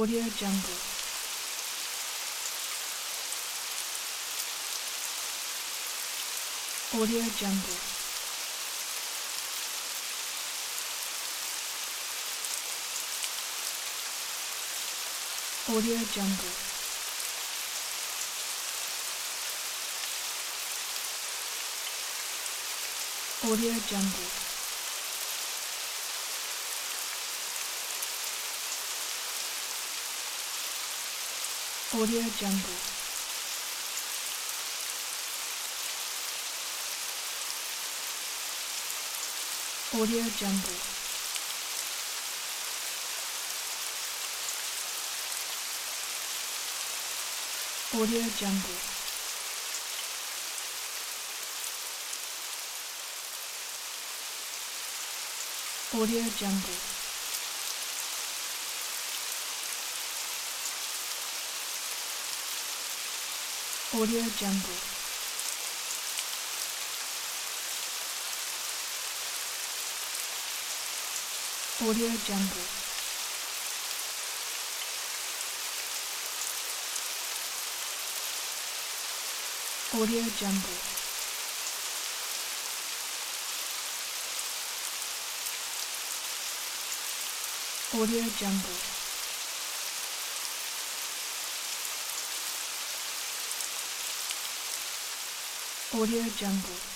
Audio Jungle. Audio Jungle. Audio Jungle. Audio Jungle. Audio Jungle. Audio Jungle. Audio Jungle. Audio Jungle. Audio Jungle. Audio Jungle. Audio Jungle. Audio Jungle. Audio Jungle.